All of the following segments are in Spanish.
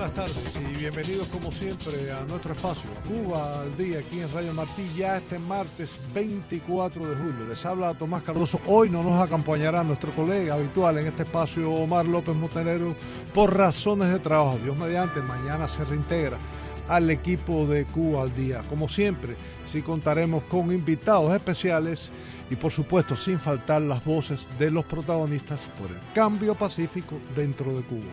buenas tardes y bienvenidos como siempre a nuestro espacio Cuba al Día aquí en Radio Martí, ya este martes 24 de julio. Les habla Tomás Cardoso. Hoy no nos acompañará nuestro colega habitual en este espacio, Omar López Montenegro, por razones de trabajo. Dios mediante, mañana se reintegra al equipo de Cuba al Día. Como siempre, sí contaremos con invitados especiales y por supuesto sin faltar las voces de los protagonistas por el cambio pacífico dentro de Cuba.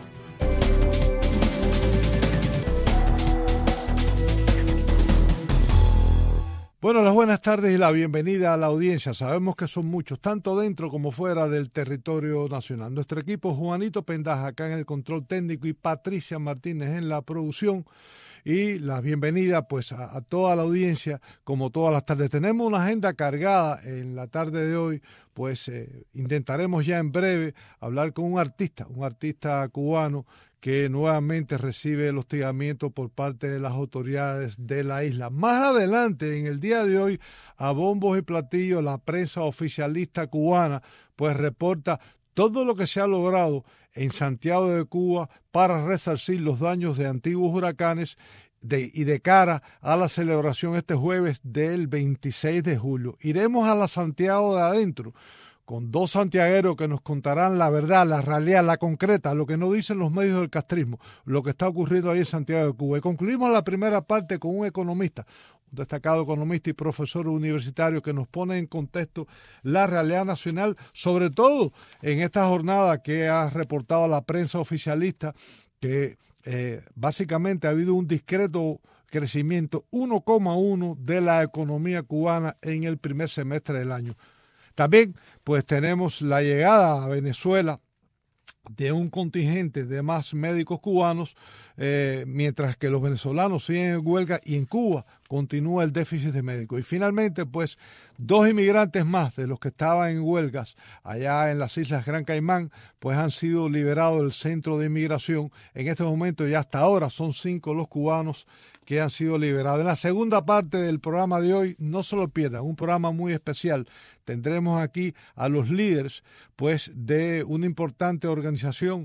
Bueno, las buenas tardes y la bienvenida a la audiencia. Sabemos que son muchos, tanto dentro como fuera del territorio nacional. Nuestro equipo, Juanito Pendaja, acá en el control técnico, y Patricia Martínez en la producción. Y la bienvenida pues a toda la audiencia, como todas las tardes. Tenemos una agenda cargada en la tarde de hoy, pues intentaremos ya en breve hablar con un artista cubano que nuevamente recibe el hostigamiento por parte de las autoridades de la isla. Más adelante, en el día de hoy, a bombos y platillos, la prensa oficialista cubana pues reporta todo lo que se ha logrado en Santiago de Cuba para resarcir los daños de antiguos huracanes y de cara a la celebración este jueves del 26 de julio. Iremos a la Santiago de adentro con dos santiagueros que nos contarán la verdad, la realidad, la concreta, lo que no dicen los medios del castrismo, lo que está ocurriendo ahí en Santiago de Cuba. Y concluimos la primera parte con un economista, un destacado economista y profesor universitario que nos pone en contexto la realidad nacional, sobre todo en esta jornada que ha reportado la prensa oficialista, que básicamente ha habido un discreto crecimiento 1,1 de la economía cubana en el primer semestre del año. También pues tenemos la llegada a Venezuela de un contingente de más médicos cubanos, mientras que los venezolanos siguen en huelga y en Cuba continúa el déficit de médicos. Y finalmente, pues, dos inmigrantes más de los que estaban en huelgas allá en las Islas Gran Caimán, pues han sido liberados del centro de inmigración. En este momento y hasta ahora son 5 los cubanos que han sido liberados. En la segunda parte del programa de hoy, no se lo pierdan, un programa muy especial. Tendremos aquí a los líderes pues de una importante organización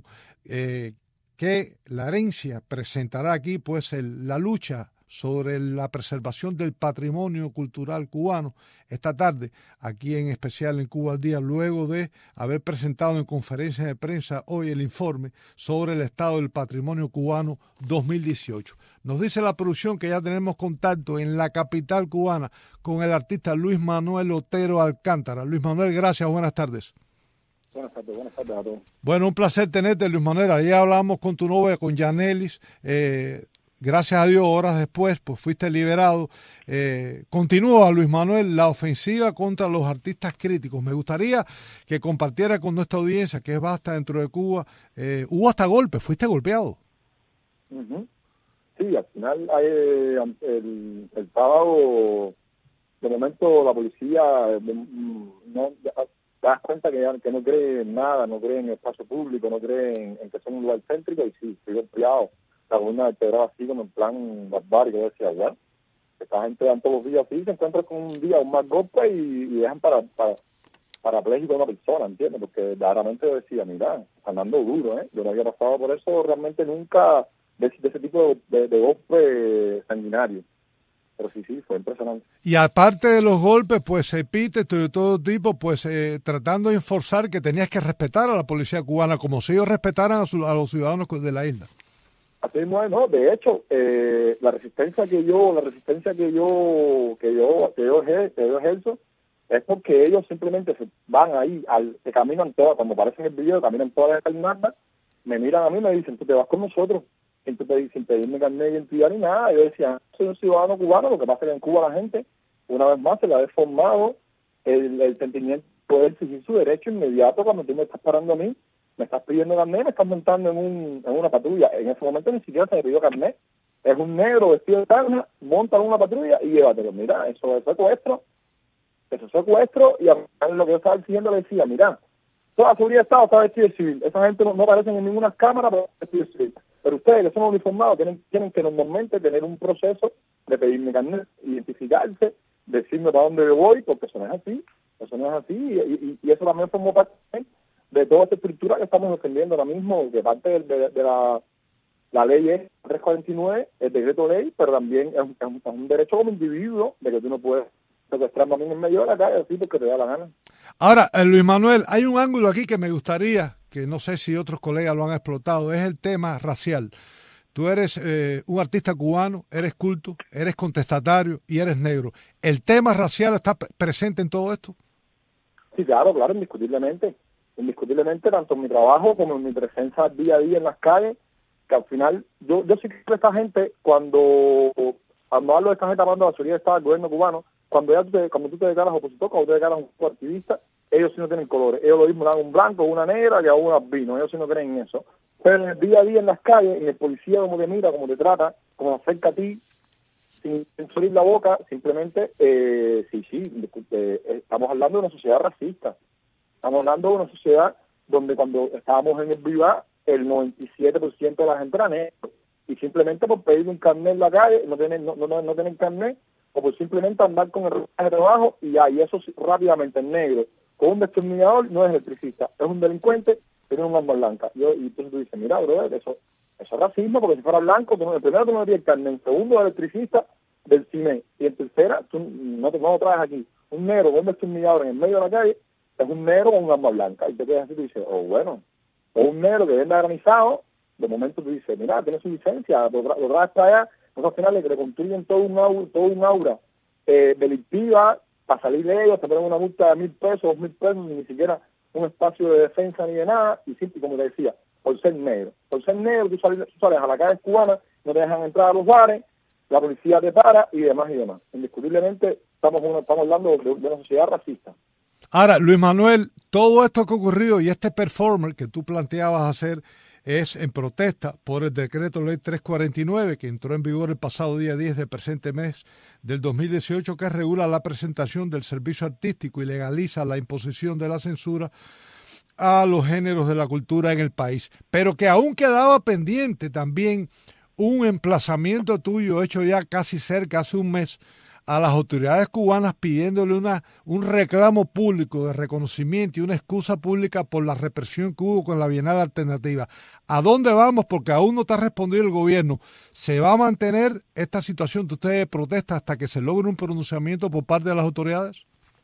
que la herencia presentará aquí pues la lucha sobre la preservación del patrimonio cultural cubano esta tarde, aquí en especial en Cuba al Día, luego de haber presentado en conferencia de prensa hoy el informe sobre el estado del patrimonio cubano 2018. Nos dice la producción que ya tenemos contacto en la capital cubana con el artista Luis Manuel Otero Alcántara. Luis Manuel, gracias, buenas tardes. Buenas tardes a todos. Bueno, un placer tenerte, Luis Manuel. Ayer hablamos con tu novia, con Yanelis. Gracias a Dios, horas después, pues fuiste liberado. Continúa, Luis Manuel, la ofensiva contra los artistas críticos. Me gustaría que compartiera con nuestra audiencia, que es vasta dentro de Cuba. Hubo hasta golpes, fuiste golpeado. Uh-huh. Sí, al final el sábado, de momento la policía no te das cuenta que no cree en nada, no cree en el espacio público, no cree en que son un lugar céntrico, y sí, estoy golpeado. La columna vertebral así como en plan barbárico. Yo decía, bueno, esta gente dan todos los días así, se encuentran con un día un más golpe y dejan parapléjico a una persona, ¿entiendes? Porque verdaderamente yo decía, mira, están dando duro, ¿eh? Yo no había pasado por eso realmente nunca, de ese tipo de golpe sanguinario. Pero sí, fue impresionante. Y aparte de los golpes, pues epítetos de todo tipo, pues tratando de enforzar que tenías que respetar a la policía cubana, como si ellos respetaran a los ciudadanos de la isla. Así mismo es, ¿no? De hecho, la resistencia que yo ejerzo es porque ellos simplemente se van ahí, se caminan todas, como parece en el video, caminan todas las escalinatas, me miran a mí y me dicen, tú te vas con nosotros, sin pedirme carnet de identidad ni nada. Yo decía, soy un ciudadano cubano, lo que pasa es que en Cuba la gente, una vez más, se le ha deformado el sentimiento de poder exigir su derecho inmediato cuando tú me estás parando a mí. Me estás pidiendo carnet, me estás montando en una patrulla. En ese momento ni siquiera se me pidió carnet. Es un negro vestido de carne, monta en una patrulla y llévatelo. Mira, eso es secuestro. Y a lo que yo estaba diciendo le decía, mira, toda la seguridad de Estado está vestida de civil. Esa gente no aparece en ninguna cámara, pero está vestida de civil. Pero ustedes que son uniformados tienen que normalmente tener un proceso de pedirme carnet, identificarse, decirme para dónde yo voy, porque eso no es así. Y eso también formó parte de toda esta estructura que estamos defendiendo ahora mismo, que parte de La ley es 349, el decreto ley, pero también es un derecho como individuo de que tú no puedes secuestrarme a mí en medio de la calle así porque te da la gana. Ahora, Luis Manuel, hay un ángulo aquí que me gustaría, que no sé si otros colegas lo han explotado, es el tema racial. Tú eres un artista cubano, eres culto, eres contestatario y eres negro. ¿El tema racial está presente en todo esto? Sí, claro, claro, indiscutiblemente. Indiscutiblemente, tanto en mi trabajo como en mi presencia día a día en las calles, que al final, yo sí creo que esta gente, cuando hablo de esta gente hablando de la seguridad de Estado del gobierno cubano, cuando tú te declaras opositor, cuando tú te declaras un activista, ellos sí no tienen colores. Ellos lo mismo dan un blanco, una negra y a un albino. Ellos sí no creen en eso. Pero en el día a día en las calles, en el policía como te mira, como te trata, como se acerca a ti, sin abrir la boca, simplemente, estamos hablando de una sociedad racista. Estamos hablando de una sociedad donde cuando estábamos en el Viva, el 97% de la gente era negro. Y simplemente por pedir un carnet en la calle, no tienen carnet, o por simplemente andar con el ropaje de trabajo, y ya, y eso rápidamente en negro. Con un destornillador no es electricista, es un delincuente, tiene un arma blanca. Y entonces tú dices, mira, brother, eso es racismo, porque si fuera blanco, el primero tú no tienes carnet, en segundo electricista del CIME, y en tercera, tú no lo traes aquí. Un negro con un destornillador en el medio de la calle, es un negro con un arma blanca. Y te quedas así y tú dices, bueno, o un negro que venda granizado, de momento tú dices, mira, tiene su licencia, lo traes para allá. Entonces al final le construyen todo un aura delictiva para salir de ellos, te ponen una multa de $1,000, $2,000, ni siquiera un espacio de defensa ni de nada, y sí, como te decía, por ser negro. Por ser negro, tú sales a la calle cubana, no te dejan entrar a los bares, la policía te para y demás y demás. Indiscutiblemente estamos hablando de una sociedad racista. Ahora, Luis Manuel, todo esto que ha ocurrido y este performer que tú planteabas hacer es en protesta por el decreto ley 349 que entró en vigor el pasado día 10 del presente mes del 2018, que regula la presentación del servicio artístico y legaliza la imposición de la censura a los géneros de la cultura en el país, pero que aún quedaba pendiente también un emplazamiento tuyo hecho ya casi cerca, hace un mes, a las autoridades cubanas pidiéndole un reclamo público de reconocimiento y una excusa pública por la represión que hubo con la Bienal Alternativa. ¿A dónde vamos? Porque aún no te ha respondido el gobierno. ¿Se va a mantener esta situación de ustedes de protesta hasta que se logre un pronunciamiento por parte de las autoridades?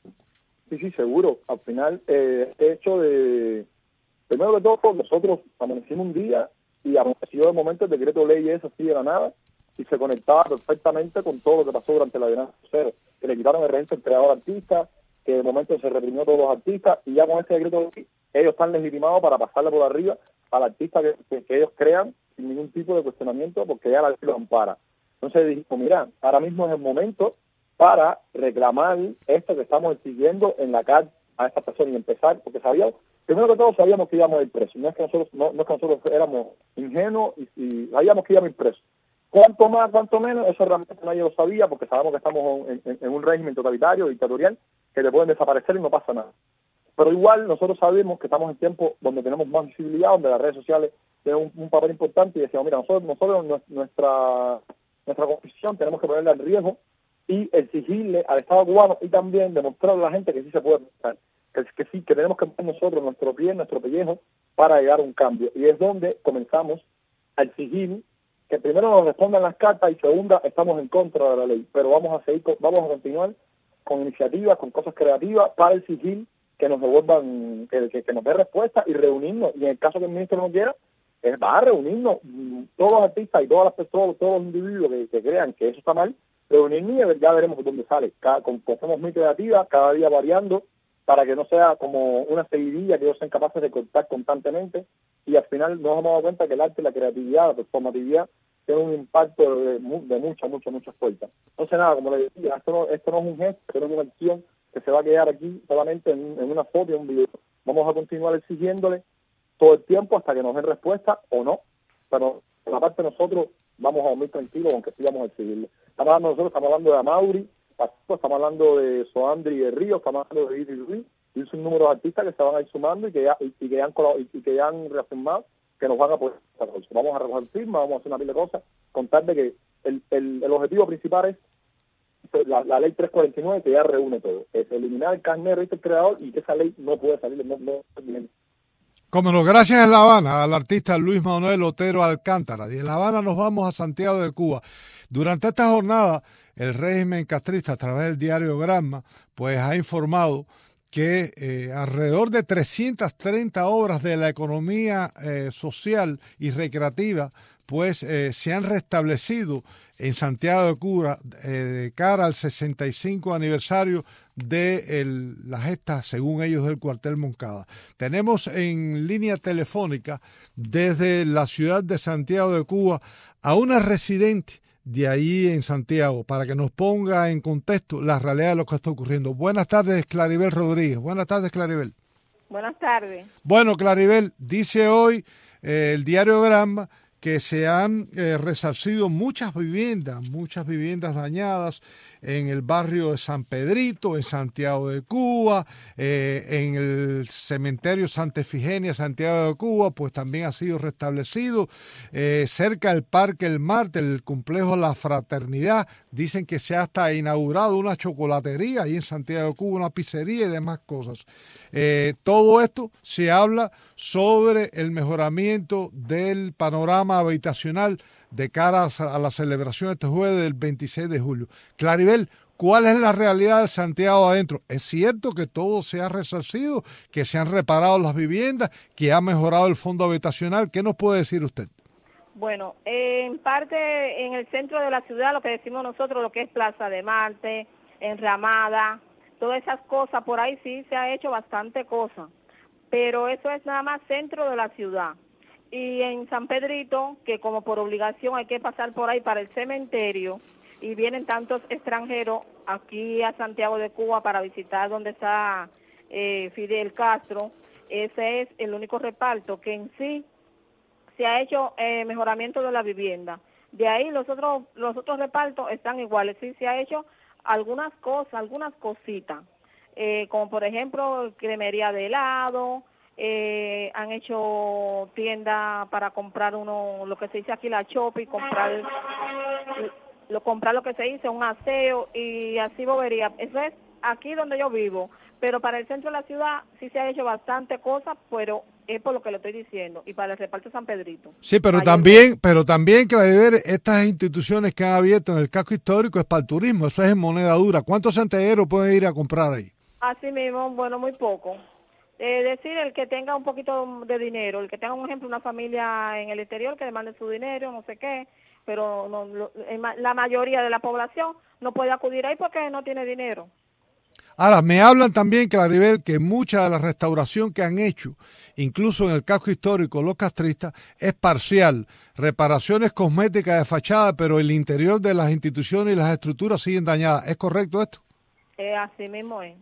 Sí, seguro. Al final, este hecho de... Primero de todo, nosotros amanecimos un día y apareció de momento el decreto ley ese así de la nada, y se conectaba perfectamente con todo lo que pasó durante la Bienal Cero, que le quitaron el registro del creador artista, que de momento se reprimió a todos los artistas, y ya con ese decreto ellos están legitimados para pasarle por arriba al artista que ellos crean sin ningún tipo de cuestionamiento, porque ya la ley lo ampara. Entonces dijimos, mira, ahora mismo es el momento para reclamar esto que estamos exigiendo en la calle a esta persona y empezar, porque primero que todo sabíamos que íbamos a ir presos, no es que nosotros éramos ingenuos y sabíamos que íbamos a ir presos. Cuánto más, cuánto menos, eso realmente nadie lo sabía, porque sabemos que estamos en un régimen totalitario, dictatorial, que te pueden desaparecer y no pasa nada. Pero igual nosotros sabemos que estamos en tiempos donde tenemos más visibilidad, donde las redes sociales tienen un papel importante, y decíamos, mira, nosotros nuestra constitución tenemos que ponerla en riesgo y exigirle al Estado cubano y también demostrarle a la gente que sí se puede pensar, que tenemos que poner nosotros nuestro pie, nuestro pellejo para llegar a un cambio. Y es donde comenzamos a exigir que primero nos respondan las cartas y segunda, estamos en contra de la ley, pero vamos a continuar con iniciativas, con cosas creativas para exigir que nos devuelvan, que nos dé respuesta y reunirnos. Y en el caso que el ministro no quiera, va a reunirnos todos los artistas y todas las personas, todos los individuos que crean que eso está mal, reunirnos y ya veremos por dónde sale. Somos muy creativas, cada día variando, para que no sea como una seguidilla que ellos sean capaces de cortar constantemente, y al final nos hemos dado cuenta que el arte, la creatividad, la performatividad tiene un impacto de muchas puertas. Entonces nada, como le decía, esto no es un gesto, pero es una acción que se va a quedar aquí solamente en una foto y en un video. Vamos a continuar exigiéndole todo el tiempo hasta que nos den respuesta o no, pero por la parte de nosotros vamos a dormir tranquilos, aunque sí vamos a exigirle. Estamos hablando de Amaury, estamos hablando de Soandri de Río, estamos hablando de Iris Ruiz, y es un número de artistas que se van a ir sumando y que ya han reafirmado que nos van a poder. Vamos a recoger firmas, vamos a hacer una pila de cosas, contar de que el objetivo principal es la ley 349, que ya reúne todo, es eliminar el carnet del creador y que esa ley no puede salir. Como no, gracias en La Habana al artista Luis Manuel Otero Alcántara. Y en La Habana nos vamos a Santiago de Cuba. Durante esta jornada, el régimen castrista, a través del diario Granma, pues ha informado que alrededor de 330 obras de la economía social y recreativa pues se han restablecido en Santiago de Cuba de cara al 65 aniversario de la gesta, según ellos, del cuartel Moncada. Tenemos en línea telefónica desde la ciudad de Santiago de Cuba a una residente de ahí en Santiago para que nos ponga en contexto la realidad de lo que está ocurriendo. Buenas tardes, Claribel Rodríguez. Buenas tardes, Claribel. Buenas tardes. Bueno, Claribel, dice hoy el diario Granma que se han resarcido muchas viviendas dañadas en el barrio de San Pedrito, en Santiago de Cuba, en el cementerio Santa Efigenia, Santiago de Cuba, pues también ha sido restablecido. Cerca del Parque El Marte, el complejo La Fraternidad, dicen que se ha hasta inaugurado una chocolatería ahí en Santiago de Cuba, una pizzería y demás cosas. Todo esto se habla sobre el mejoramiento del panorama habitacional de cara a la celebración este jueves del 26 de julio. Claribel, ¿cuál es la realidad del Santiago adentro? ¿Es cierto que todo se ha resarcido, que se han reparado las viviendas, que ha mejorado el fondo habitacional? ¿Qué nos puede decir usted? Bueno, en parte en el centro de la ciudad, lo que decimos nosotros, lo que es Plaza de Marte, Enramada, todas esas cosas, por ahí sí se ha hecho bastante cosa, pero eso es nada más centro de la ciudad. Y en San Pedrito, que como por obligación hay que pasar por ahí para el cementerio, y vienen tantos extranjeros aquí a Santiago de Cuba para visitar donde está Fidel Castro, ese es el único reparto que en sí se ha hecho mejoramiento de la vivienda. De ahí los otros repartos están iguales, sí se ha hecho algunas cosas, algunas cositas, como por ejemplo cremería de helado, han hecho tienda para comprar lo que se dice aquí la shopping, comprar lo que se dice un aseo y así bobería. Eso es aquí donde yo vivo, pero para el centro de la ciudad sí se ha hecho bastante cosas, pero es por lo que le estoy diciendo, y para el reparto San Pedrito. Sí, pero también, Claribel, estas instituciones que han abierto en el casco histórico es para el turismo, eso es en moneda dura. ¿Cuántos santiagueros pueden ir a comprar ahí? Así mismo, bueno, muy poco. Decir, el que tenga un poquito de dinero, el que tenga, un ejemplo, una familia en el exterior que demande su dinero, no sé qué, pero la mayoría de la población no puede acudir ahí porque no tiene dinero. Ahora, me hablan también, Claribel, que mucha de la restauración que han hecho, incluso en el casco histórico, los castristas, es parcial. Reparaciones cosméticas de fachada, pero el interior de las instituciones y las estructuras siguen dañadas. ¿Es correcto esto? Así mismo es.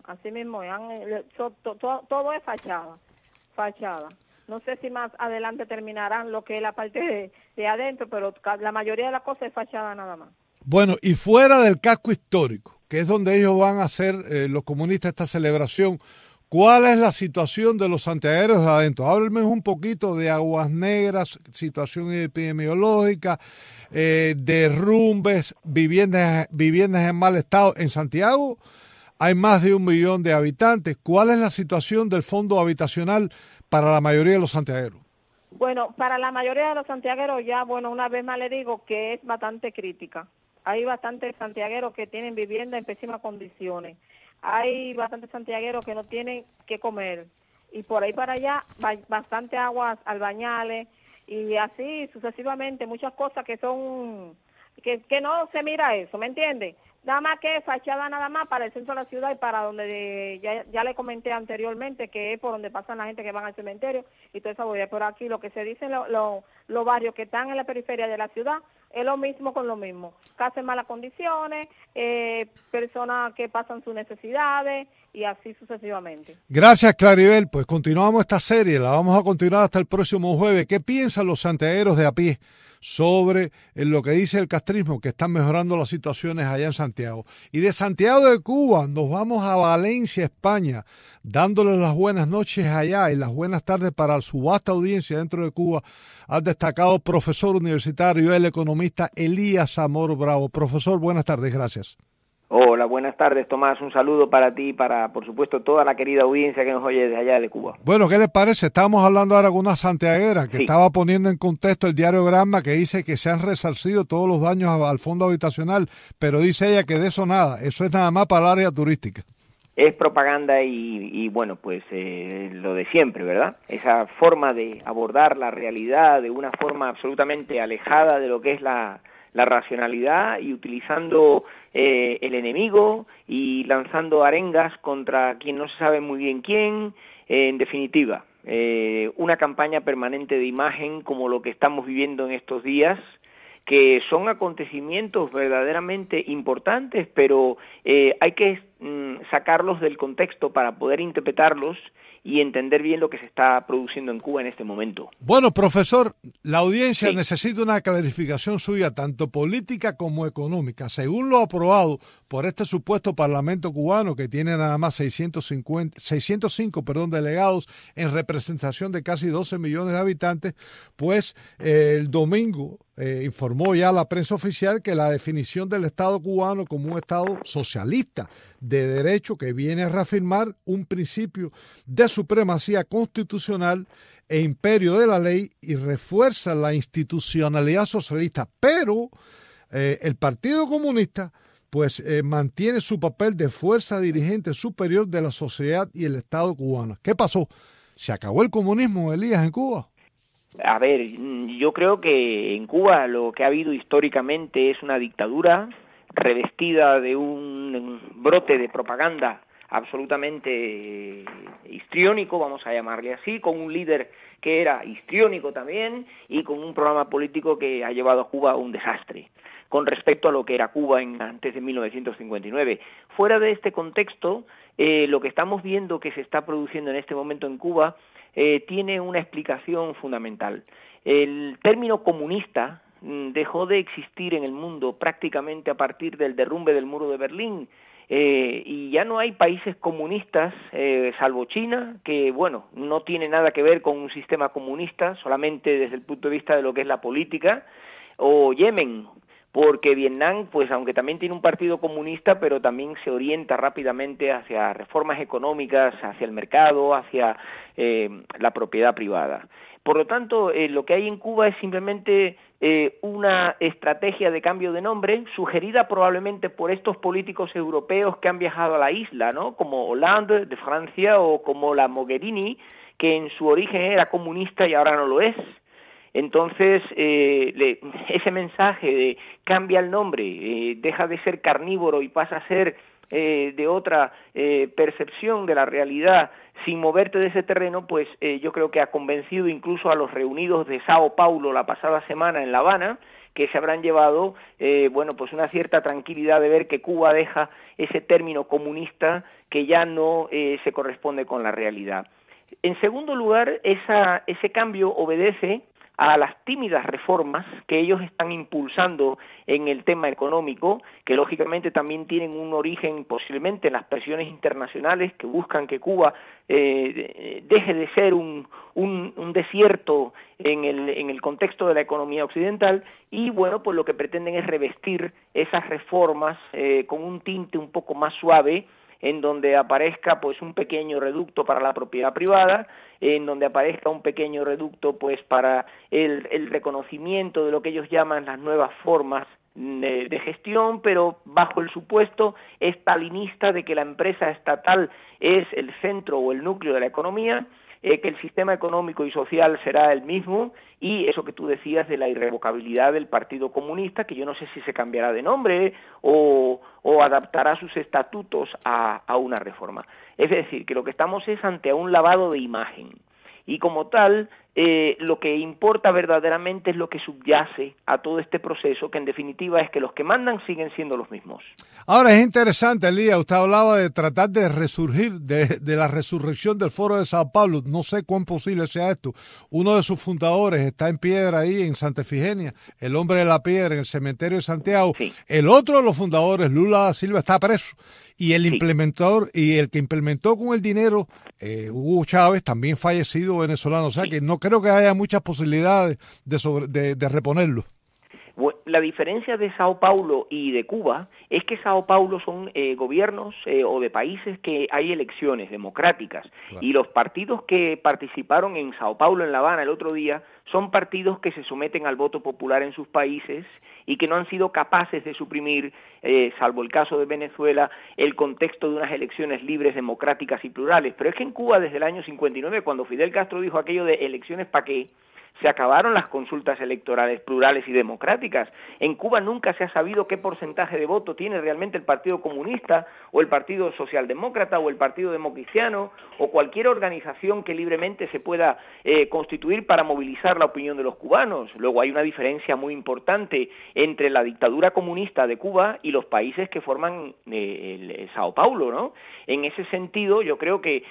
Todo es fachada. No sé si más adelante terminarán lo que es la parte de adentro, pero la mayoría de las cosas es fachada nada más. Bueno, y fuera del casco histórico, que es donde ellos van a hacer los comunistas esta celebración, ¿cuál es la situación de los santiagueros de adentro? Háblenme un poquito de Aguas Negras, situación epidemiológica, derrumbes, viviendas en mal estado. En Santiago hay más de 1 millón de habitantes. ¿Cuál es la situación del fondo habitacional para la mayoría de los santiagueros? Bueno, para la mayoría de los santiagueros ya, bueno, una vez más le digo que es bastante crítica. Hay bastantes santiagueros que tienen vivienda en pésimas condiciones. Hay bastantes santiagueros que no tienen que comer. Y por ahí para allá, bastante aguas albañales y así sucesivamente, muchas cosas que son, que no se mira eso, ¿me entiende? Nada más que fachada nada más para el centro de la ciudad y para donde ya le comenté anteriormente, que es por donde pasan la gente que van al cementerio y toda esa boya. Pero aquí lo que se dice los barrios que están en la periferia de la ciudad es lo mismo con lo mismo. Casas en malas condiciones, personas que pasan sus necesidades y así sucesivamente. Gracias, Claribel. Pues continuamos esta serie, la vamos a continuar hasta el próximo jueves. ¿Qué piensan los santiagueros de a pie sobre lo que dice el castrismo, que están mejorando las situaciones allá en Santiago? Y de Santiago de Cuba nos vamos a Valencia, España, dándoles las buenas noches allá y las buenas tardes para su vasta audiencia dentro de Cuba al destacado profesor universitario, el economista Elías Amor Bravo. Profesor, buenas tardes, gracias. Hola, buenas tardes, Tomás. Un saludo para ti y para, por supuesto, toda la querida audiencia que nos oye desde allá de Cuba. Bueno, ¿qué les parece? Estábamos hablando ahora con una santiaguera que estaba poniendo en contexto el diario Granma, que dice que se han resarcido todos los daños al fondo habitacional, pero dice ella que de eso nada, eso es nada más para el área turística. Es propaganda y bueno, pues lo de siempre, ¿verdad? Esa forma de abordar la realidad de una forma absolutamente alejada de lo que es la racionalidad y utilizando el enemigo y lanzando arengas contra quien no se sabe muy bien quién, en definitiva, una campaña permanente de imagen como lo que estamos viviendo en estos días, que son acontecimientos verdaderamente importantes, pero hay que sacarlos del contexto para poder interpretarlos y entender bien lo que se está produciendo en Cuba en este momento. Bueno, profesor, la audiencia necesita una clarificación suya, tanto política como económica. Según lo aprobado por este supuesto Parlamento cubano, que tiene nada más 605 delegados en representación de casi 12 millones de habitantes, pues el domingo informó ya la prensa oficial que la definición del Estado cubano como un Estado socialista de derecho que viene a reafirmar un principio de supremacía constitucional e imperio de la ley y refuerza la institucionalidad socialista, pero el Partido Comunista pues mantiene su papel de fuerza dirigente superior de la sociedad y el Estado cubano. ¿Qué pasó? ¿Se acabó el comunismo, Elías, en Cuba? A ver, yo creo que en Cuba lo que ha habido históricamente es una dictadura revestida de un brote de propaganda absolutamente histriónico, vamos a llamarle así, con un líder que era histriónico también y con un programa político que ha llevado a Cuba a un desastre con respecto a lo que era Cuba antes de 1959. Fuera de este contexto, lo que estamos viendo que se está produciendo en este momento en Cuba tiene una explicación fundamental. El término comunista dejó de existir en el mundo prácticamente a partir del derrumbe del muro de Berlín, y ya no hay países comunistas, salvo China, que bueno, no tiene nada que ver con un sistema comunista, solamente desde el punto de vista de lo que es la política, o Yemen, porque Vietnam, pues aunque también tiene un partido comunista, pero también se orienta rápidamente hacia reformas económicas, hacia el mercado, hacia la propiedad privada. Por lo tanto, lo que hay en Cuba es simplemente una estrategia de cambio de nombre, sugerida probablemente por estos políticos europeos que han viajado a la isla, ¿no? Como Hollande de Francia o como la Mogherini, que en su origen era comunista y ahora no lo es. Entonces, ese mensaje de cambia el nombre, deja de ser carnívoro y pasa a ser de otra percepción de la realidad sin moverte de ese terreno, pues yo creo que ha convencido incluso a los reunidos de Sao Paulo la pasada semana en La Habana, que se habrán llevado, bueno, pues una cierta tranquilidad de ver que Cuba deja ese término comunista que ya no se corresponde con la realidad. En segundo lugar, ese cambio obedece a las tímidas reformas que ellos están impulsando en el tema económico, que lógicamente también tienen un origen posiblemente en las presiones internacionales que buscan que Cuba deje de ser un desierto en el contexto de la economía occidental, y bueno, pues lo que pretenden es revestir esas reformas con un tinte un poco más suave, en donde aparezca pues un pequeño reducto para la propiedad privada, en donde aparezca un pequeño reducto pues para el reconocimiento de lo que ellos llaman las nuevas formas de gestión, pero bajo el supuesto estalinista de que la empresa estatal es el centro o el núcleo de la economía, que el sistema económico y social será el mismo, y eso que tú decías de la irrevocabilidad del Partido Comunista, que yo no sé si se cambiará de nombre o adaptará sus estatutos a una reforma. Es decir, que lo que estamos es ante un lavado de imagen, y como tal, lo que importa verdaderamente es lo que subyace a todo este proceso, que en definitiva es que los que mandan siguen siendo los mismos. Ahora es interesante, Elías, usted hablaba de tratar de resurgir, de la resurrección del Foro de Sao Paulo. No sé cuán posible sea esto. Uno de sus fundadores está en piedra ahí en Santa Efigenia, el hombre de la piedra en el cementerio de Santiago. Sí. El otro de los fundadores, Lula da Silva, está preso. Y el implementador y el que implementó con el dinero, Hugo Chávez, también fallecido venezolano. O sea que no creo que haya muchas posibilidades de reponerlo. La diferencia de Sao Paulo y de Cuba es que Sao Paulo son gobiernos o de países que hay elecciones democráticas, claro. Y los partidos que participaron en Sao Paulo, en La Habana, el otro día, son partidos que se someten al voto popular en sus países y que no han sido capaces de suprimir, salvo el caso de Venezuela, el contexto de unas elecciones libres, democráticas y plurales. Pero es que en Cuba, desde el año 59, cuando Fidel Castro dijo aquello de elecciones ¿para qué?, se acabaron las consultas electorales plurales y democráticas. En Cuba nunca se ha sabido qué porcentaje de voto tiene realmente el Partido Comunista o el Partido Socialdemócrata o el Partido Democristiano o cualquier organización que libremente se pueda constituir para movilizar la opinión de los cubanos. Luego hay una diferencia muy importante entre la dictadura comunista de Cuba y los países que forman el Sao Paulo, ¿no? En ese sentido, yo creo que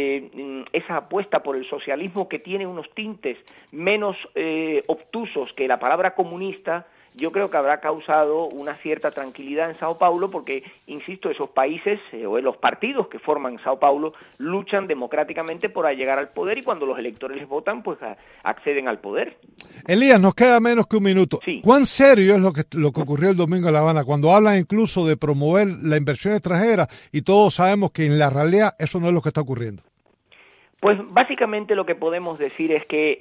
esa apuesta por el socialismo, que tiene unos tintes menos obtusos que la palabra comunista, yo creo que habrá causado una cierta tranquilidad en Sao Paulo porque, insisto, esos países o los partidos que forman Sao Paulo luchan democráticamente por llegar al poder y cuando los electores les votan, pues acceden al poder. Elías, nos queda menos que un minuto. Sí. ¿Cuán serio es lo que ocurrió el domingo en La Habana cuando hablan incluso de promover la inversión extranjera y todos sabemos que en la realidad eso no es lo que está ocurriendo? Pues básicamente lo que podemos decir es que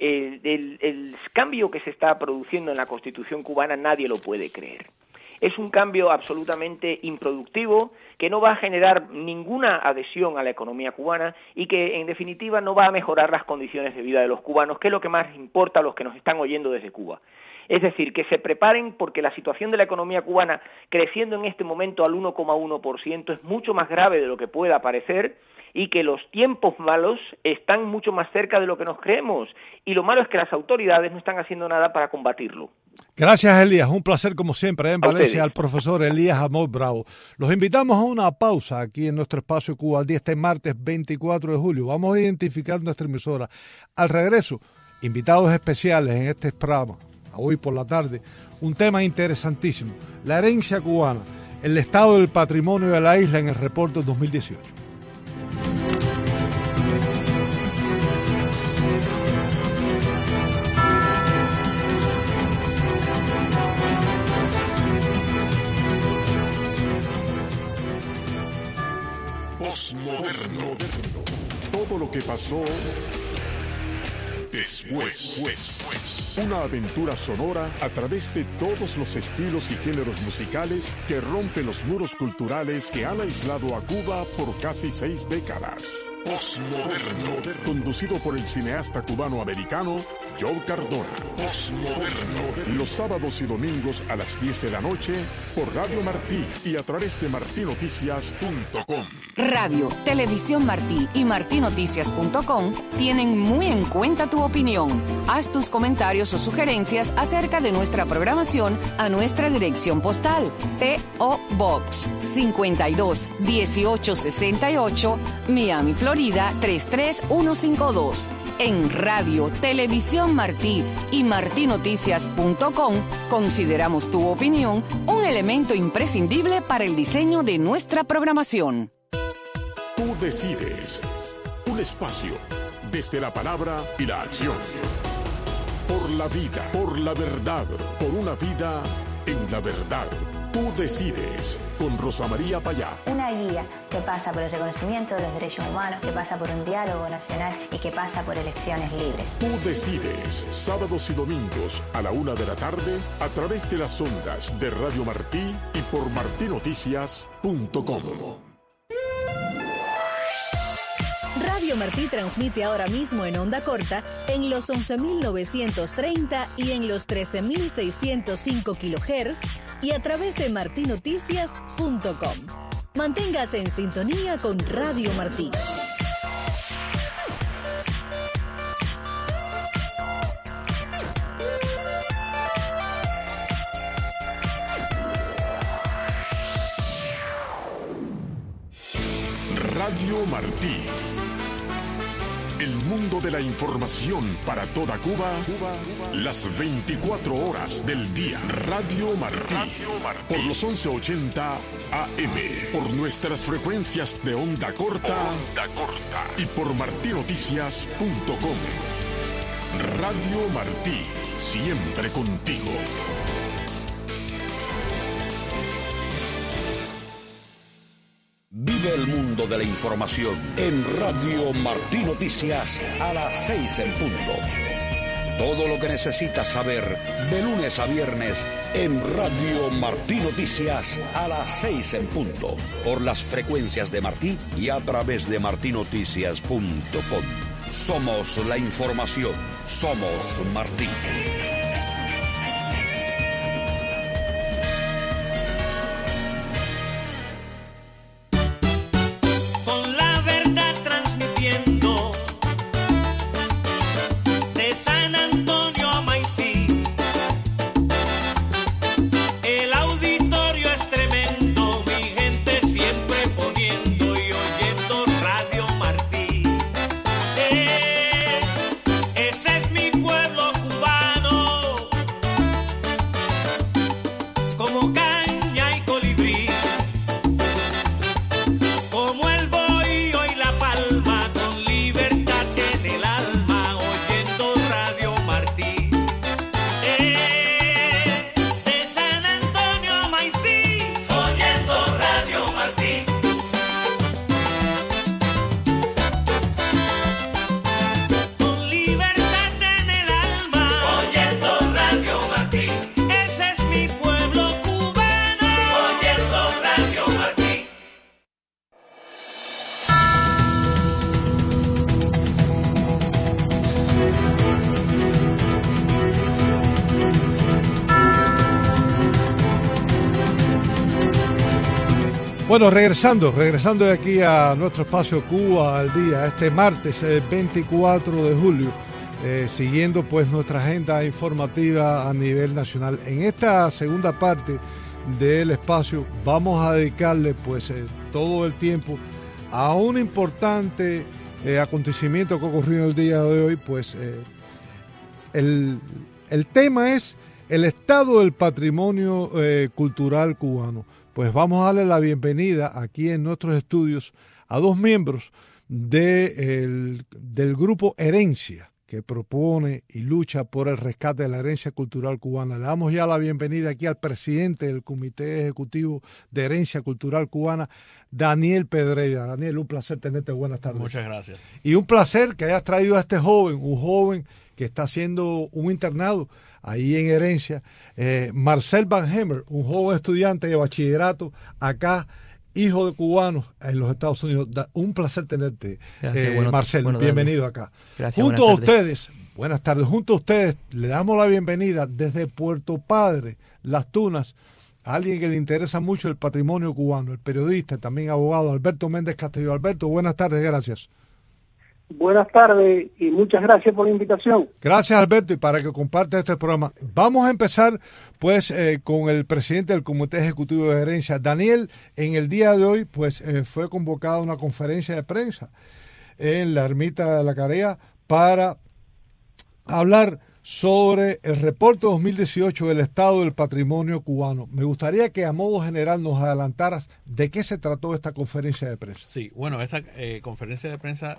el cambio que se está produciendo en la Constitución cubana nadie lo puede creer. Es un cambio absolutamente improductivo que no va a generar ninguna adhesión a la economía cubana y que en definitiva no va a mejorar las condiciones de vida de los cubanos, que es lo que más importa a los que nos están oyendo desde Cuba. Es decir, que se preparen porque la situación de la economía cubana, creciendo en este momento al 1,1%, es mucho más grave de lo que pueda parecer y que los tiempos malos están mucho más cerca de lo que nos creemos. Y lo malo es que las autoridades no están haciendo nada para combatirlo. Gracias, Elías. Un placer, como siempre, en Valencia, ustedes. al profesor Elías Amor Bravo. Los invitamos a una pausa aquí en nuestro espacio Cuba al Día, este martes 24 de julio. Vamos a identificar nuestra emisora. Al regreso, invitados especiales en este programa, hoy por la tarde, un tema interesantísimo, la herencia cubana, el estado del patrimonio de la isla en el reporte 2018. Postmoderno. Todo lo que pasó después. Una aventura sonora a través de todos los estilos y géneros musicales que rompen los muros culturales que han aislado a Cuba por casi 6 décadas. Postmoderno. Conducido por el cineasta cubano-americano Joe Cardona. Postmoderno. Los sábados y domingos a las 10 de la noche por Radio Martí y a través de martinoticias.com. Radio, Televisión Martí y martinoticias.com tienen muy en cuenta tu opinión. Haz tus comentarios o sugerencias acerca de nuestra programación a nuestra dirección postal: P.O. Box 52 1868, Miami, Florida 33152. En Radio, Televisión Martí y martinoticias.com consideramos tu opinión un elemento imprescindible para el diseño de nuestra programación. Tú decides. Un espacio desde la palabra y la acción. Por la vida, por la verdad, por una vida en la verdad. Tú decides, con Rosa María Payá. Una guía que pasa por el reconocimiento de los derechos humanos, que pasa por un diálogo nacional y que pasa por elecciones libres. Tú decides, sábados y domingos a la 1 de la tarde, a través de las ondas de Radio Martí y por martinoticias.com. Radio Martí transmite ahora mismo en onda corta en los 11.930 y en los 13.605 kHz y a través de martinoticias.com. Manténgase en sintonía con Radio Martí. Radio Martí. El mundo de la información para toda Cuba, las 24 horas del día. Radio Martí. Por los 1180 AM. Por nuestras frecuencias de onda corta. Y por martinoticias.com. Radio Martí. Siempre contigo. la información en Radio Martí Noticias a las 6 en punto. Todo lo que necesitas saber de lunes a viernes en Radio Martí Noticias a las 6 en punto. Por las frecuencias de Martí y a través de martinoticias.com. Somos la información. Somos Martí. Bueno, regresando de aquí a nuestro espacio Cuba al día, este martes 24 de julio, siguiendo pues nuestra agenda informativa a nivel nacional. En esta segunda parte del espacio vamos a dedicarle pues todo el tiempo a un importante acontecimiento que ocurrió el día de hoy, pues el tema es el estado del patrimonio cultural cubano. Pues vamos a darle la bienvenida aquí en nuestros estudios a dos miembros del grupo Herencia, que propone y lucha por el rescate de la herencia cultural cubana. Le damos ya la bienvenida aquí al presidente del Comité Ejecutivo de Herencia Cultural Cubana, Daniel Pedreira. Daniel, un placer tenerte. Buenas tardes. Muchas gracias. Y un placer que hayas traído a este joven, un joven que está haciendo un internado ahí en Herencia, Marcel Van Hemer, un joven estudiante de bachillerato acá, hijo de cubanos en los Estados Unidos. Un placer tenerte, Marcel, bienvenido acá. Gracias, junto a ustedes, buenas tardes, junto a ustedes le damos la bienvenida desde Puerto Padre, Las Tunas, a alguien que le interesa mucho el patrimonio cubano, el periodista, también abogado, Alberto Méndez Castillo. Alberto, buenas tardes, gracias. Buenas tardes y muchas gracias por la invitación. Gracias, Alberto, y para que compartas este programa. Vamos a empezar pues con el presidente del Comité Ejecutivo de Herencia. Daniel, en el día de hoy pues fue convocada una conferencia de prensa en la Ermita de la Caridad para hablar sobre el reporte 2018 del estado del patrimonio cubano. Me gustaría que a modo general nos adelantaras de qué se trató esta conferencia de prensa. Sí, bueno, esta conferencia de prensa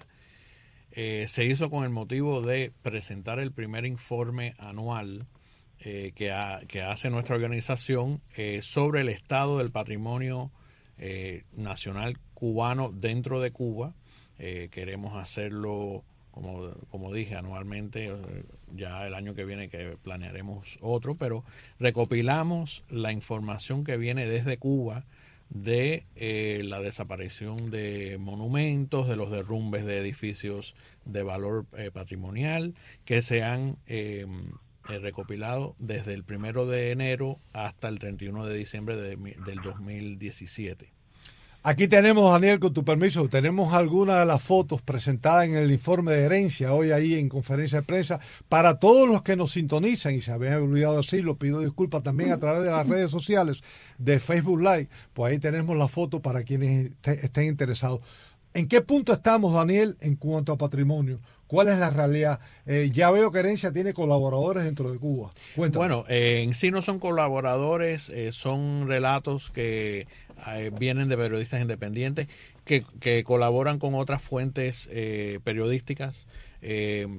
se hizo con el motivo de presentar el primer informe anual que hace nuestra organización sobre el estado del patrimonio nacional cubano dentro de Cuba. Queremos hacerlo, como dije, anualmente. Ya el año que viene que planearemos otro, pero recopilamos la información que viene desde Cuba de la desaparición de monumentos, de los derrumbes de edificios de valor patrimonial que se han recopilado desde el 1 de enero hasta el 31 de diciembre del 2017. Aquí tenemos, Daniel, con tu permiso, tenemos algunas de las fotos presentadas en el informe de Herencia, hoy ahí en conferencia de prensa, para todos los que nos sintonizan, y se habían olvidado decirlo, pido disculpas también a través de las redes sociales de Facebook Live, pues ahí tenemos la foto para quienes estén interesados. ¿En qué punto estamos, Daniel, en cuanto a patrimonio? ¿Cuál es la realidad? Ya veo que Herencia tiene colaboradores dentro de Cuba. Cuéntame. Bueno, en sí no son colaboradores, son relatos que vienen de periodistas independientes que colaboran con otras fuentes periodísticas.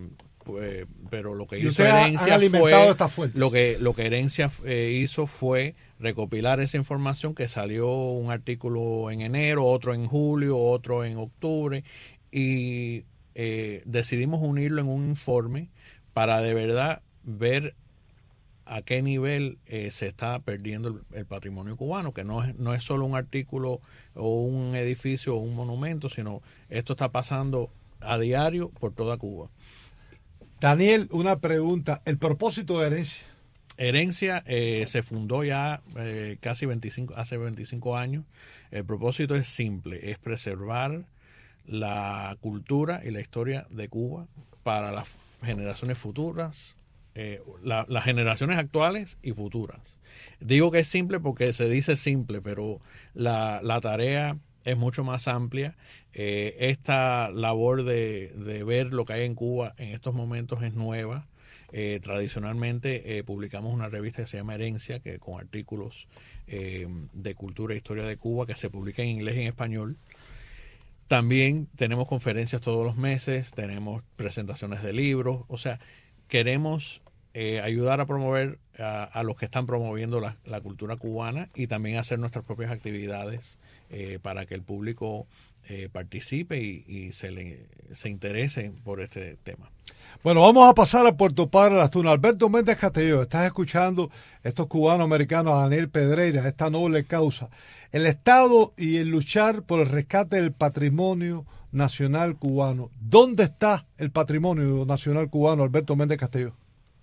pero lo que y hizo Herencia fue lo que Herencia hizo fue recopilar esa información, que salió un artículo en enero, otro en julio, otro en octubre, y decidimos unirlo en un informe para de verdad ver a qué nivel se está perdiendo el patrimonio cubano, que no es solo un artículo o un edificio o un monumento, sino esto está pasando a diario por toda Cuba. Daniel, una pregunta. ¿El propósito de Herencia? Herencia se fundó ya hace 25 años. El propósito es simple, es preservar la cultura y la historia de Cuba para las generaciones futuras, las generaciones actuales y futuras. Digo que es simple porque se dice simple, pero la tarea es mucho más amplia. Esta labor de ver lo que hay en Cuba en estos momentos es nueva. Tradicionalmente publicamos una revista que se llama Herencia, que con artículos de cultura e historia de Cuba, que se publica en inglés y en español. También tenemos conferencias todos los meses, tenemos presentaciones de libros, o sea, queremos ayudar a promover a los que están promoviendo la cultura cubana, y también hacer nuestras propias actividades para que el público participe y se interese por este tema. Bueno, vamos a pasar a Puerto Padre Las Tunas. Alberto Méndez Castelló, estás escuchando estos cubanos americanos, a Daniel Pedreira, esta noble causa, el Estado y el luchar por el rescate del patrimonio nacional cubano. ¿Dónde está el patrimonio nacional cubano, Alberto Méndez Castelló?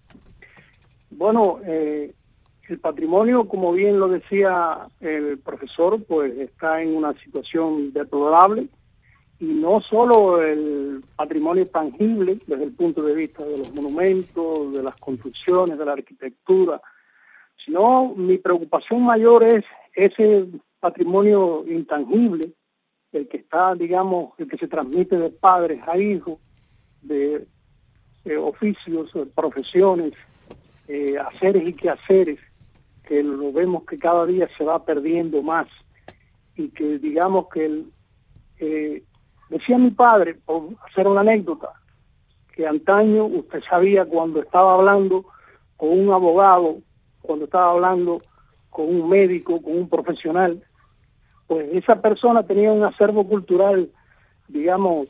Bueno, el patrimonio, como bien lo decía el profesor, pues está en una situación deplorable, y no solo el patrimonio tangible desde el punto de vista de los monumentos, de las construcciones, de la arquitectura, sino mi preocupación mayor es ese patrimonio intangible, el que está, digamos, el que se transmite de padres a hijos, de oficios, de profesiones, haceres y quehaceres, que lo vemos que cada día se va perdiendo más, y que digamos que decía mi padre, por hacer una anécdota, que antaño usted sabía cuando estaba hablando con un abogado, cuando estaba hablando con un médico, con un profesional, pues esa persona tenía un acervo cultural, digamos,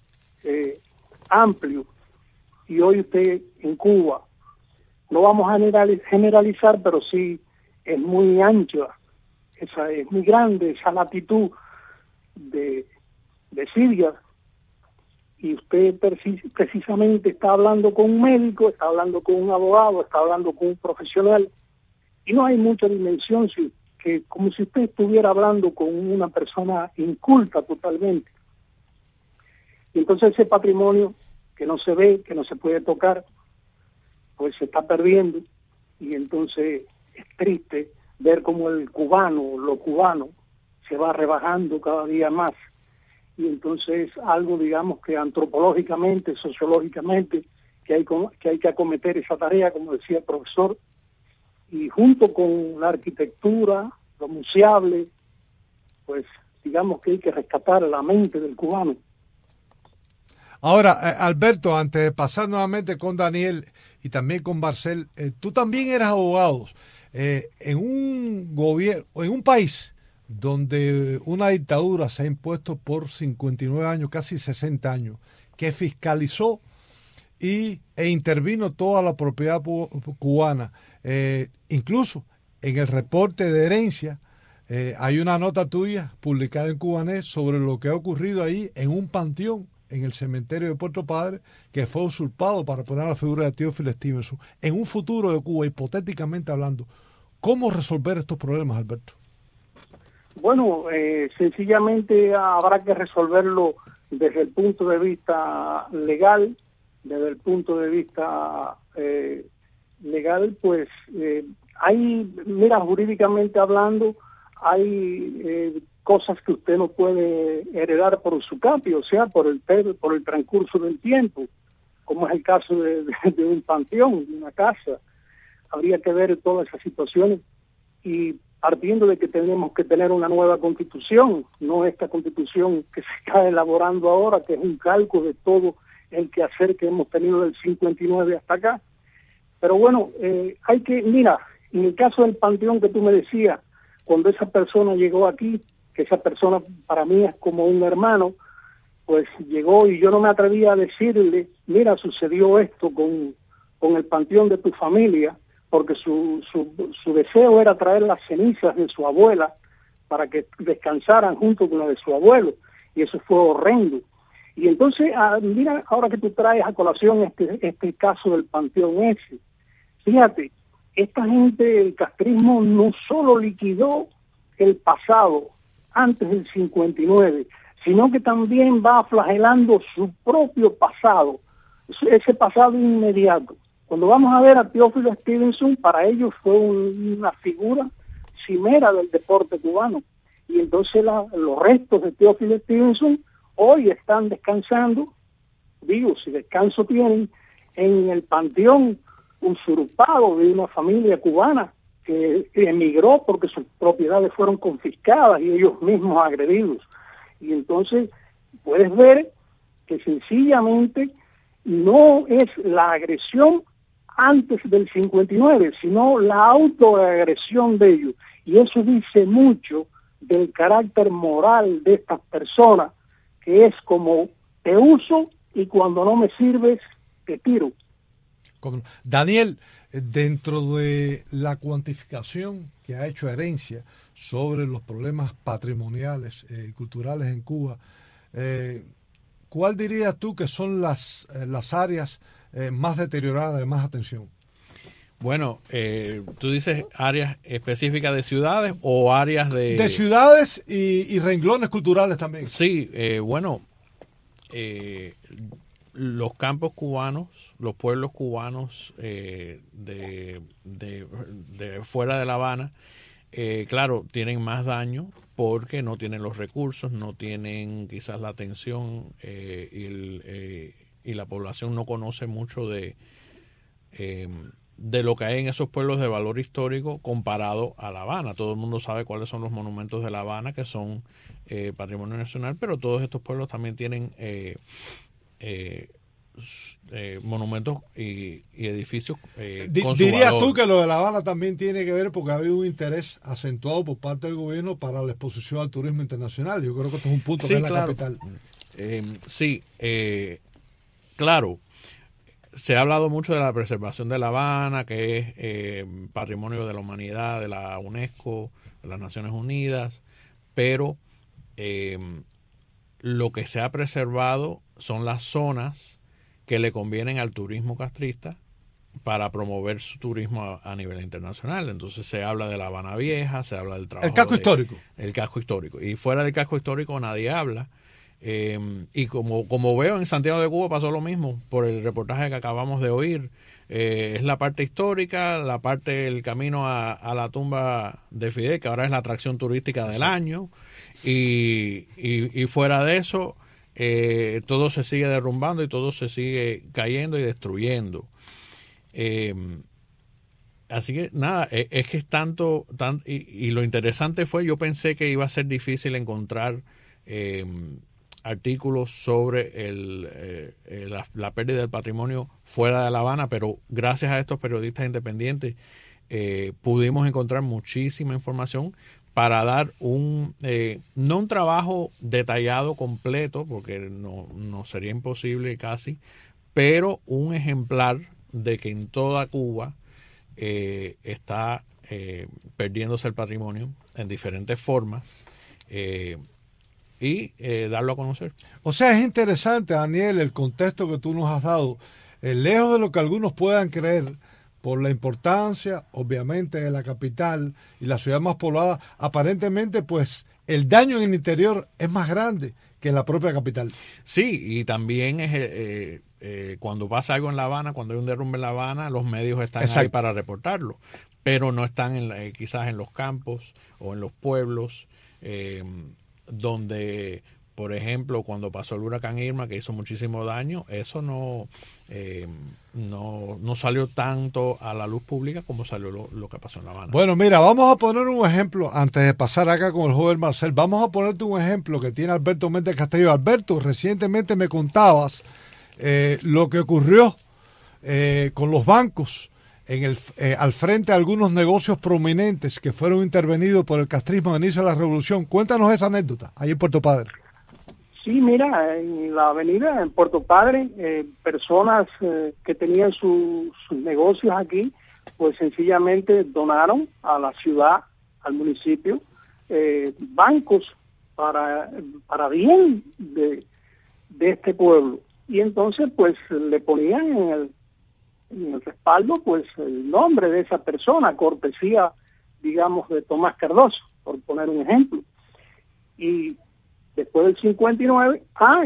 amplio, y hoy usted en Cuba, no vamos a generalizar, pero sí es muy ancha, es muy grande esa latitud de desidia, y usted precisamente está hablando con un médico, está hablando con un abogado, está hablando con un profesional, y no hay mucha dimensión, que como si usted estuviera hablando con una persona inculta totalmente. Y entonces ese patrimonio que no se ve, que no se puede tocar, pues se está perdiendo, y entonces es triste ver cómo lo cubano, se va rebajando cada día más, y entonces algo, digamos, que antropológicamente, sociológicamente, que hay que acometer esa tarea, como decía el profesor, y junto con la arquitectura, lo museable, pues digamos que hay que rescatar la mente del cubano. Ahora, Alberto, antes de pasar nuevamente con Daniel y también con Marcel, tú también eras abogado en un país donde una dictadura se ha impuesto por 59 años, casi 60 años, que fiscalizó e intervino toda la propiedad cubana. Incluso en el reporte de Herencia hay una nota tuya publicada en Cubanés sobre lo que ha ocurrido ahí en un panteón en el cementerio de Puerto Padre, que fue usurpado para poner la figura de Teófilo Stevenson. En un futuro de Cuba, hipotéticamente hablando, ¿cómo resolver estos problemas, Alberto? Bueno, sencillamente habrá que resolverlo desde el punto de vista legal. Desde el punto de vista legal, pues jurídicamente hablando, hay cosas que usted no puede heredar por usucapio, o sea, por el transcurso del tiempo, como es el caso de un panteón, de una casa. Habría que ver todas esas situaciones, y partiendo de que tenemos que tener una nueva constitución, no esta constitución que se está elaborando ahora, que es un calco de todo el quehacer que hemos tenido del 59 hasta acá. Pero bueno, mira, en el caso del panteón que tú me decías, cuando esa persona llegó aquí, que esa persona para mí es como un hermano, pues llegó y yo no me atrevía a decirle, mira, sucedió esto con el panteón de tu familia, porque su deseo era traer las cenizas de su abuela para que descansaran junto con la de su abuelo, y eso fue horrendo. Y entonces, mira, ahora que tú traes a colación este caso del panteón ese, fíjate, esta gente, el castrismo no solo liquidó el pasado antes del 59, sino que también va flagelando su propio pasado, ese pasado inmediato. Cuando vamos a ver a Teófilo Stevenson, para ellos fue una figura cimera del deporte cubano. Y entonces los restos de Teófilo Stevenson hoy están descansando, digo, si descanso tienen, en el panteón usurpado de una familia cubana que emigró porque sus propiedades fueron confiscadas y ellos mismos agredidos. Y entonces puedes ver que sencillamente no es la agresión antes del 59, sino la autoagresión de ellos. Y eso dice mucho del carácter moral de estas personas, que es como te uso y cuando no me sirves te tiro. Daniel, dentro de la cuantificación que ha hecho Herencia sobre los problemas patrimoniales y culturales en Cuba, ¿cuál dirías tú que son las áreas más deterioradas, de más atención? Bueno, tú dices áreas específicas de ciudades o áreas de... De ciudades y renglones culturales también. Sí, los campos cubanos, los pueblos cubanos de fuera de La Habana, claro, tienen más daño porque no tienen los recursos, no tienen quizás la atención y la población no conoce mucho de lo que hay en esos pueblos de valor histórico comparado a La Habana. Todo el mundo sabe cuáles son los monumentos de La Habana, que son patrimonio nacional, pero todos estos pueblos también tienen monumentos y edificios con su ¿Dirías valor. tú que lo de La Habana también tiene que ver porque ha habido un interés acentuado por parte del gobierno para la exposición al turismo internacional? Yo creo que esto es un punto que es la capital. Claro. Se ha hablado mucho de la preservación de La Habana, que es patrimonio de la humanidad, de la UNESCO, de las Naciones Unidas, pero lo que se ha preservado son las zonas que le convienen al turismo castrista para promover su turismo a nivel internacional. Entonces se habla de La Habana Vieja, se habla del trabajo... El casco histórico. El casco histórico. Y fuera del casco histórico nadie habla. Y como veo en Santiago de Cuba pasó lo mismo por el reportaje que acabamos de oír. Es la parte histórica, la parte del camino a la tumba de Fidel, que ahora es la atracción turística del año, y fuera de eso todo se sigue derrumbando y todo se sigue cayendo y destruyendo. Así que nada, es que es tanto y lo interesante fue, yo pensé que iba a ser difícil encontrar artículos sobre la pérdida del patrimonio fuera de La Habana, pero gracias a estos periodistas independientes pudimos encontrar muchísima información para dar no un trabajo detallado completo, porque no sería imposible casi, pero un ejemplar de que en toda Cuba está perdiéndose el patrimonio en diferentes formas, y darlo a conocer. O sea, es interesante, Daniel, el contexto que tú nos has dado, lejos de lo que algunos puedan creer, por la importancia, obviamente, de la capital y la ciudad más poblada, aparentemente, pues, el daño en el interior es más grande que en la propia capital. Sí, y también es cuando pasa algo en La Habana, cuando hay un derrumbe en La Habana, los medios están ahí para reportarlo, pero no están quizás en los campos o en los pueblos, donde, por ejemplo, cuando pasó el huracán Irma, que hizo muchísimo daño, eso no salió tanto a la luz pública como salió lo que pasó en La Habana. Bueno, mira, vamos a poner un ejemplo, antes de pasar acá con el joven Marcel, vamos a ponerte un ejemplo que tiene Alberto Méndez Castillo. Alberto, recientemente me contabas lo que ocurrió con los bancos al frente de algunos negocios prominentes que fueron intervenidos por el castrismo al inicio de la revolución. Cuéntanos esa anécdota, ahí en Puerto Padre. Sí, mira, en la avenida, en Puerto Padre, personas que tenían sus negocios aquí, pues sencillamente donaron a la ciudad, al municipio, bancos para bien de este pueblo. Y entonces, pues, le ponían en el respaldo, pues, el nombre de esa persona, cortesía, digamos, de Tomás Cardoso, por poner un ejemplo. Y después del 59,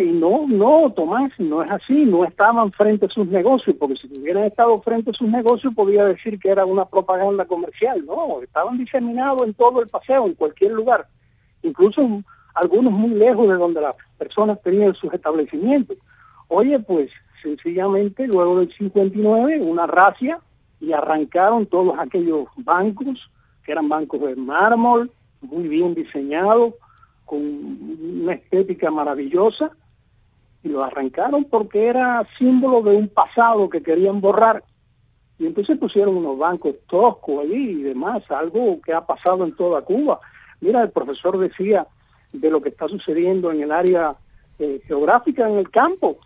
no, Tomás, no es así, no estaban frente a sus negocios, porque si hubieran estado frente a sus negocios, podía decir que era una propaganda comercial. No, estaban diseminados en todo el paseo, en cualquier lugar, incluso algunos muy lejos de donde las personas tenían sus establecimientos. Oye, pues, sencillamente, luego del 59, una racia, y arrancaron todos aquellos bancos, que eran bancos de mármol, muy bien diseñados, con una estética maravillosa, y lo arrancaron porque era símbolo de un pasado que querían borrar. Y entonces pusieron unos bancos toscos allí y demás, algo que ha pasado en toda Cuba. Mira, el profesor decía de lo que está sucediendo en el área geográfica, en el campo.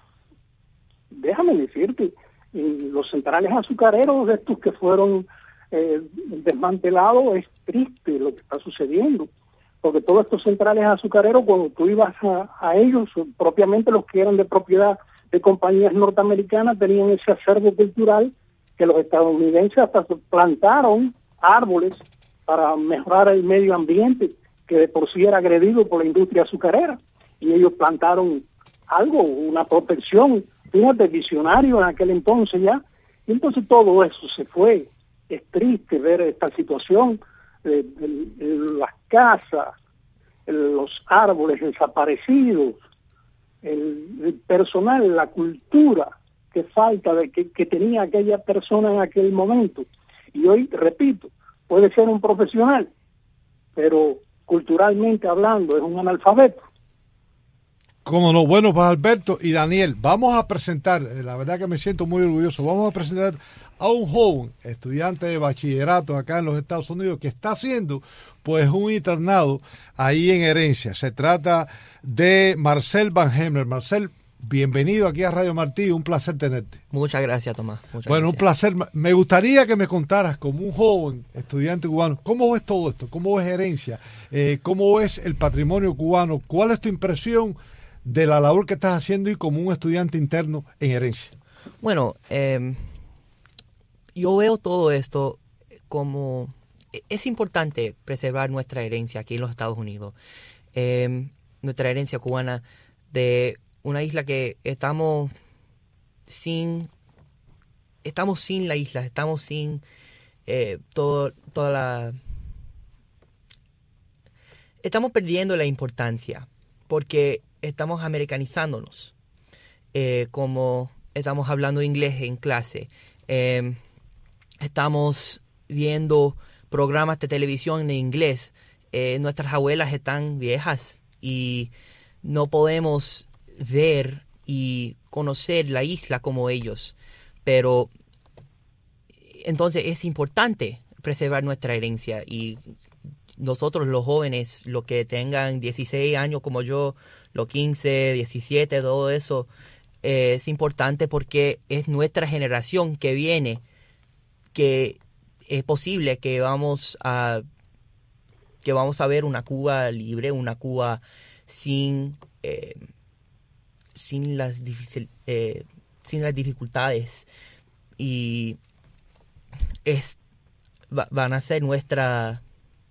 Déjame decirte, los centrales azucareros de estos que fueron desmantelados, es triste lo que está sucediendo, porque todos estos centrales azucareros, cuando tú ibas a ellos, propiamente los que eran de propiedad de compañías norteamericanas, tenían ese acervo cultural que los estadounidenses hasta plantaron árboles para mejorar el medio ambiente, que de por sí era agredido por la industria azucarera, y ellos plantaron algo, una protección, fíjate, visionario en aquel entonces ya, y entonces todo eso se fue. Es triste ver esta situación, las casas, los árboles desaparecidos, el personal, la cultura que falta que tenía aquella persona en aquel momento. Y hoy, repito, puede ser un profesional, pero culturalmente hablando es un analfabeto. Cómo no. Bueno, pues Alberto y Daniel, vamos a presentar, la verdad que me siento muy orgulloso, vamos a presentar a un joven estudiante de bachillerato acá en los Estados Unidos que está haciendo pues un internado ahí en Herencia. Se trata de Marcel Van Hemler. Marcel, bienvenido aquí a Radio Martí, un placer tenerte. Muchas gracias, Tomás. Un placer. Me gustaría que me contaras, como un joven estudiante cubano, ¿cómo ves todo esto? ¿Cómo ves Herencia? ¿Cómo ves el patrimonio cubano? ¿Cuál es tu impresión de la labor que estás haciendo y como un estudiante interno en Herencia? Bueno, yo veo todo esto como... Es importante preservar nuestra herencia aquí en los Estados Unidos. Nuestra herencia cubana de una isla que estamos sin la isla, estamos sin estamos perdiendo la importancia porque estamos americanizándonos, como estamos hablando inglés en clase, estamos viendo programas de televisión en inglés, nuestras abuelas están viejas y no podemos ver y conocer la isla como ellos, pero entonces es importante preservar nuestra herencia y nosotros los jóvenes, los que tengan 16 años como yo, los 15, 17, todo eso, es importante porque es nuestra generación que viene, que es posible que vamos a ver una Cuba libre, una Cuba sin las dificultades, y van a ser nuestra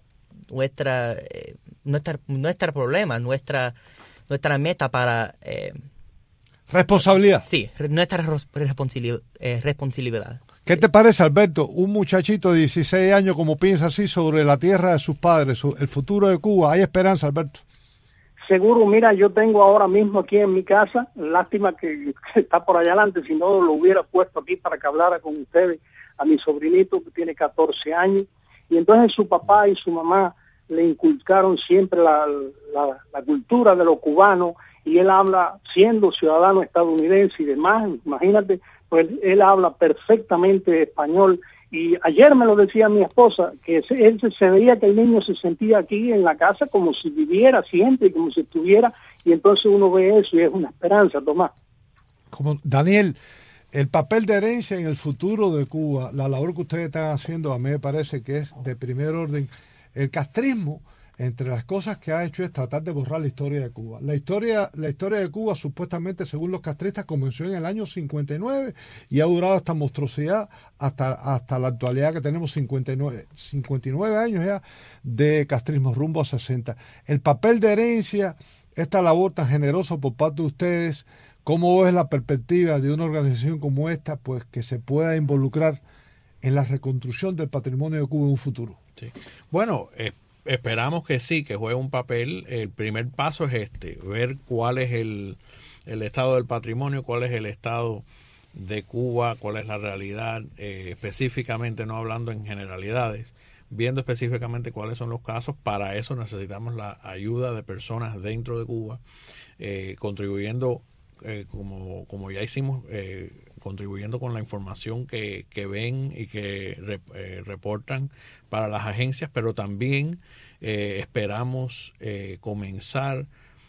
problema, nuestra meta para responsabilidad. Sí, nuestra responsabilidad. ¿Qué te parece, Alberto? Un muchachito de 16 años, como piensa así sobre la tierra de sus padres, el futuro de Cuba. ¿Hay esperanza, Alberto? Seguro, mira, yo tengo ahora mismo aquí en mi casa, lástima que está por allá adelante, si no lo hubiera puesto aquí para que hablara con ustedes, a mi sobrinito que tiene 14 años, y entonces su papá y su mamá le inculcaron siempre la cultura de lo cubano, y él habla, siendo ciudadano estadounidense y demás, imagínate, pues él habla perfectamente español. Y ayer me lo decía mi esposa, que él se veía que el niño se sentía aquí en la casa como si viviera siempre, como si estuviera, y entonces uno ve eso y es una esperanza, Tomás. Como Daniel, el papel de herencia en el futuro de Cuba, la labor que ustedes están haciendo, a mí me parece que es de primer orden. El castrismo, entre las cosas que ha hecho, es tratar de borrar la historia de Cuba. La historia de Cuba, supuestamente, según los castristas, comenzó en el año 59 y ha durado esta monstruosidad hasta la actualidad, que tenemos 59 años ya de castrismo, rumbo a 60. El papel de herencia, esta labor tan generosa por parte de ustedes, ¿cómo es la perspectiva de una organización como esta, pues que se pueda involucrar en la reconstrucción del patrimonio de Cuba en un futuro? Sí. Bueno, esperamos que sí, que juegue un papel. El primer paso es ver cuál es el estado del patrimonio, cuál es el estado de Cuba, cuál es la realidad, específicamente, no hablando en generalidades, viendo específicamente cuáles son los casos. Para eso necesitamos la ayuda de personas dentro de Cuba, contribuyendo, como ya hicimos, contribuyendo con la información que ven y que reportan para las agencias, pero también esperamos comenzar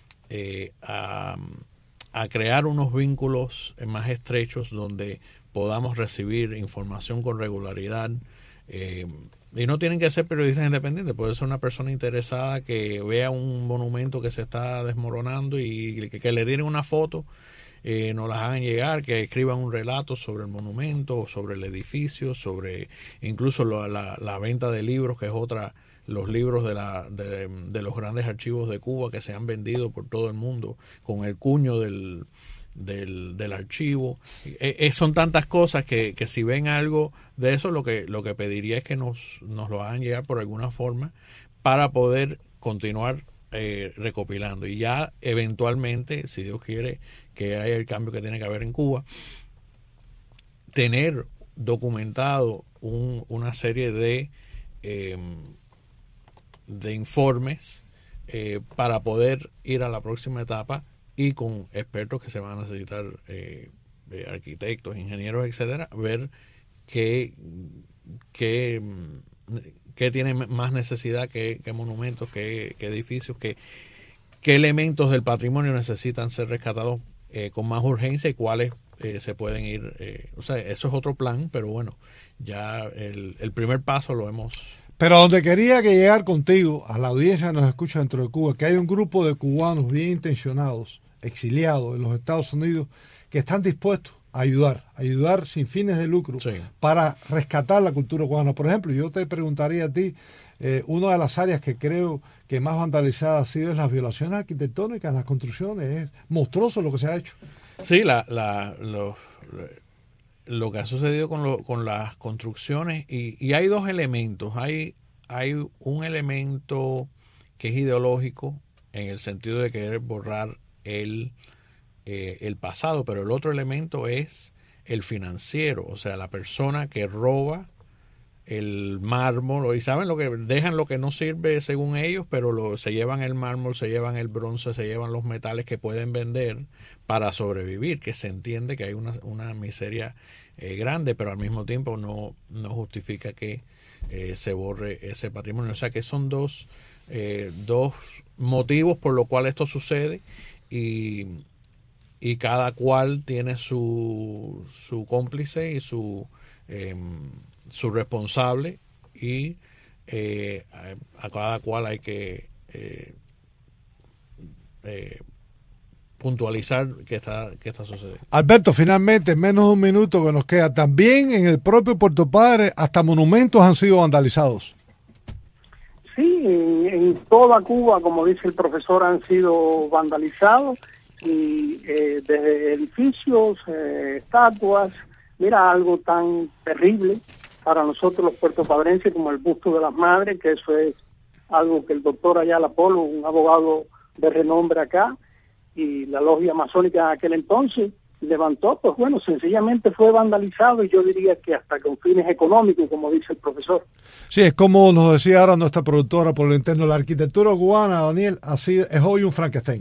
a crear unos vínculos más estrechos donde podamos recibir información con regularidad. Y no tienen que ser periodistas independientes, puede ser una persona interesada que vea un monumento que se está desmoronando y que le tiren una foto, nos las hagan llegar, que escriban un relato sobre el monumento, sobre el edificio, sobre incluso la venta de libros, que es otra, los libros de los grandes archivos de Cuba que se han vendido por todo el mundo con el cuño del archivo. Son tantas cosas que si ven algo de eso, lo que pediría es que nos lo hagan llegar por alguna forma para poder continuar recopilando, y ya eventualmente, si Dios quiere que haya el cambio que tiene que haber en Cuba, tener documentado una serie de informes para poder ir a la próxima etapa, y con expertos que se van a necesitar, arquitectos, ingenieros, etcétera, ver qué tiene más necesidad, qué monumentos, qué edificios, qué elementos del patrimonio necesitan ser rescatados con más urgencia, y cuáles se pueden ir. O sea, eso es otro plan, pero bueno, ya el primer paso lo hemos... Pero a donde quería que llegar contigo, a la audiencia que nos escucha dentro de Cuba, que hay un grupo de cubanos bien intencionados, exiliados en los Estados Unidos, que están dispuestos a ayudar sin fines de lucro, sí, para rescatar la cultura cubana. Por ejemplo, yo te preguntaría a ti, una de las áreas que creo que más vandalizada ha sido es las violaciones arquitectónicas en las construcciones. Es monstruoso lo que se ha hecho. Sí, lo que ha sucedido con las construcciones, y hay dos elementos. Hay un elemento que es ideológico, en el sentido de querer borrar el pasado, pero el otro elemento es el financiero, o sea, la persona que roba el mármol, y saben dejan lo que no sirve según ellos, pero se llevan el mármol, se llevan el bronce, se llevan los metales que pueden vender para sobrevivir, que se entiende que hay una miseria grande, pero al mismo tiempo no justifica que se borre ese patrimonio. O sea que son dos motivos por los cuales esto sucede, y cada cual tiene su cómplice y su responsable, y a cada cual hay que puntualizar qué está sucediendo. Alberto, finalmente, en menos de un minuto que nos queda, también en el propio Puerto Padre hasta monumentos han sido vandalizados. Sí, en toda Cuba, como dice el profesor, han sido vandalizados, y desde edificios, estatuas, mira, algo tan terrible para nosotros los puertopadrenses como el busto de las madres, que eso es algo que el doctor Ayala Polo, un abogado de renombre acá, y la logia masónica en aquel entonces levantó, pues bueno, sencillamente fue vandalizado, y yo diría que hasta con fines económicos, como dice el profesor. Sí, es como nos decía ahora nuestra productora por lo interno, la arquitectura cubana, Daniel, así es hoy un Frankenstein.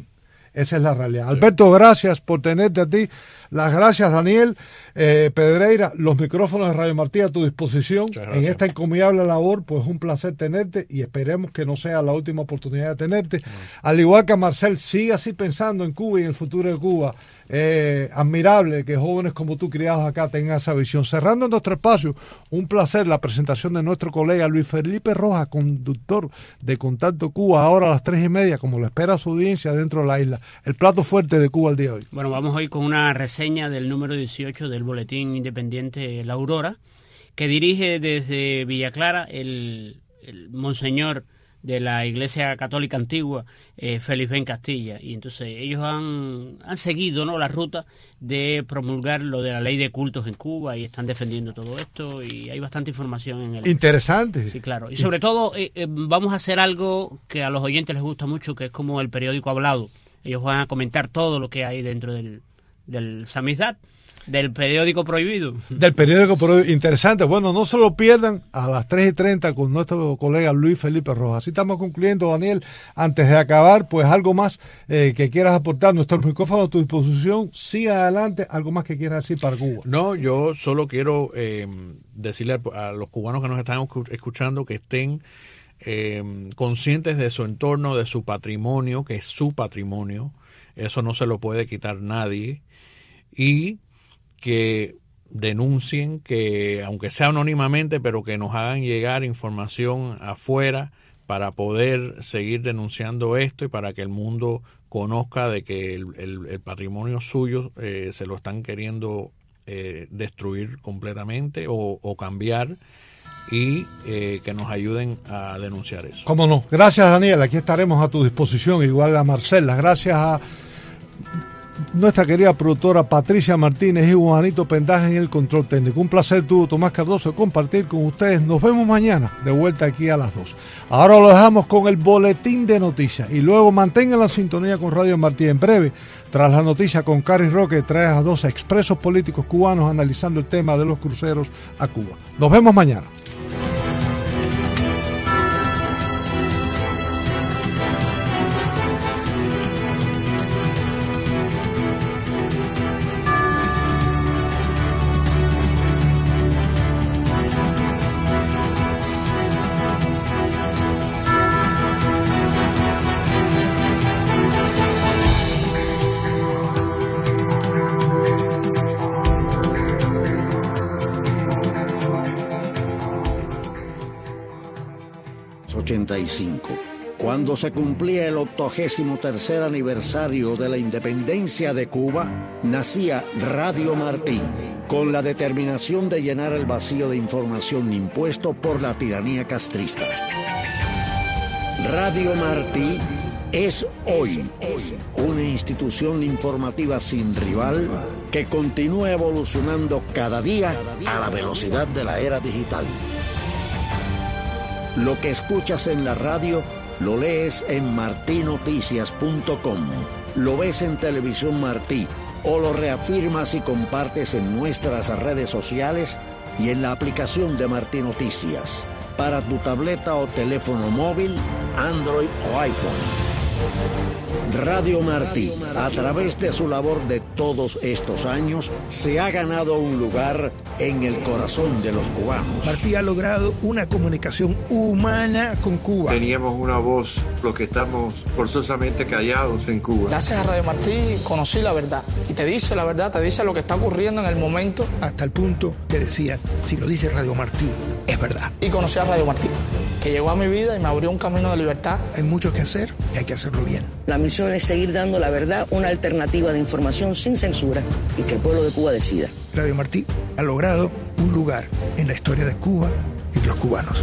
Esa es la realidad. Sí. Alberto, gracias por tenerte a ti. Las gracias, Daniel. Pedreira, los micrófonos de Radio Martí a tu disposición en esta encomiable labor. Pues un placer tenerte y esperemos que no sea la última oportunidad de tenerte. Al igual que a Marcel, sigue así pensando en Cuba y en el futuro de Cuba. Admirable que jóvenes como tú, criados acá, tengan esa visión. Cerrando nuestro espacio, un placer la presentación de nuestro colega Luis Felipe Rojas, conductor de Contacto Cuba, ahora a las 3:30, como lo espera su audiencia dentro de la isla. El plato fuerte de Cuba el día de hoy. Bueno, vamos hoy con una reseña del número 18 del boletín independiente La Aurora, que dirige desde Villa Clara el monseñor de la Iglesia Católica Antigua, Félix Ben Castilla, y entonces ellos han seguido, ¿no?, la ruta de promulgar lo de la ley de cultos en Cuba y están defendiendo todo esto y hay bastante información en el... Interesante. Sí, claro. Y sobre todo vamos a hacer algo que a los oyentes les gusta mucho, que es como el periódico hablado. Ellos van a comentar todo lo que hay dentro del samizdat, del periódico prohibido. Del periódico prohibido. Interesante. Bueno, no se lo pierdan a las 3:30 con nuestro colega Luis Felipe Rojas. Así estamos concluyendo, Daniel. Antes de acabar, pues algo más que quieras aportar. Nuestro micrófono a tu disposición. Siga adelante. ¿Algo más que quieras decir para Cuba? No, yo solo quiero decirle a los cubanos que nos están escuchando que estén conscientes de su entorno, de su patrimonio, que es su patrimonio. Eso no se lo puede quitar nadie. Y que denuncien, que aunque sea anónimamente, pero que nos hagan llegar información afuera para poder seguir denunciando esto y para que el mundo conozca de que el patrimonio suyo se lo están queriendo destruir completamente o cambiar, y que nos ayuden a denunciar eso. Cómo no. Gracias, Daniel. Aquí estaremos a tu disposición, igual a Marcela. Gracias a nuestra querida productora Patricia Martínez y Juanito Pendaje en el control técnico. Un placer tuvo Tomás Cardoso compartir con ustedes. Nos vemos mañana de vuelta aquí a las 2. Ahora lo dejamos con el boletín de noticias y luego mantengan la sintonía con Radio Martí. En breve, tras la noticia con Carlos Roque, trae a 2 expresos políticos cubanos analizando el tema de los cruceros a Cuba. Nos vemos mañana. Cuando se cumplía el 83º aniversario de la independencia de Cuba, nacía Radio Martí, con la determinación de llenar el vacío de información impuesto por la tiranía castrista. Radio Martí es hoy una institución informativa sin rival que continúa evolucionando cada día a la velocidad de la era digital. Lo que escuchas en la radio lo lees en martinoticias.com, lo ves en Televisión Martí o lo reafirmas y compartes en nuestras redes sociales y en la aplicación de Martí Noticias para tu tableta o teléfono móvil, Android o iPhone. Radio Martí, a través de su labor de todos estos años, se ha ganado un lugar en el corazón de los cubanos. Martí ha logrado una comunicación humana con Cuba. Teníamos una voz, los que estamos forzosamente callados en Cuba. Gracias a Radio Martí conocí la verdad. Y te dice la verdad, te dice lo que está ocurriendo en el momento. Hasta el punto que decían, si lo dice Radio Martí, es verdad. Y conocí a Radio Martí, que llegó a mi vida y me abrió un camino de libertad. Hay mucho que hacer y hay que hacerlo bien. La misión es seguir dando la verdad, una alternativa de información sin censura y que el pueblo de Cuba decida. Radio Martí ha logrado un lugar en la historia de Cuba y de los cubanos.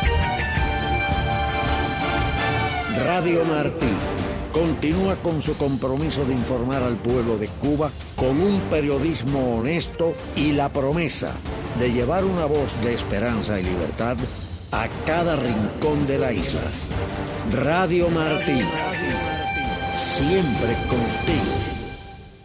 Radio Martí continúa con su compromiso de informar al pueblo de Cuba con un periodismo honesto y la promesa de llevar una voz de esperanza y libertad a cada rincón de la isla. Radio Martí, siempre contigo.